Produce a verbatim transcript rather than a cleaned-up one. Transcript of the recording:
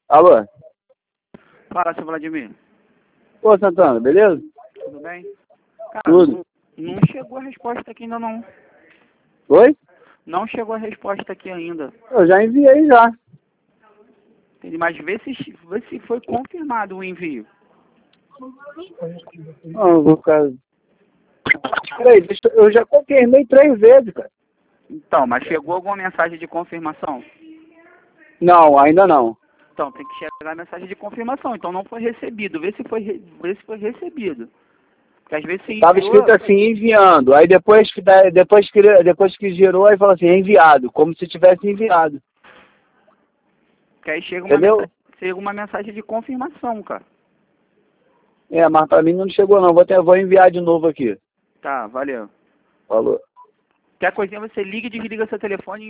Alô? Fala, seu Vladimir. Ô, Santana, beleza? Tudo bem? Cara, Tudo. Não, não chegou a resposta aqui ainda não. Oi? Não chegou a resposta aqui ainda. Eu já enviei já. Entendi, mas vê se, vê se foi confirmado o envio. Não, eu vou ficar... Peraí, deixa... eu já confirmei três vezes, cara. Então, mas chegou alguma mensagem de confirmação? Não, ainda não. Então, tem que chegar a mensagem de confirmação. Então não foi recebido. Vê se foi, re- vê se foi recebido. Porque às vezes você Tava enviou... escrito assim, enviando. Aí depois que, dá- depois que, depois que gerou, aí falou assim, enviado. Como se tivesse enviado. Que aí chega uma, Entendeu? mensagem, chega uma mensagem de confirmação, cara. É, mas pra mim não chegou não. Vou, ter, vou enviar de novo aqui. Tá, valeu. Falou. Qualquer coisinha você liga e desliga seu telefone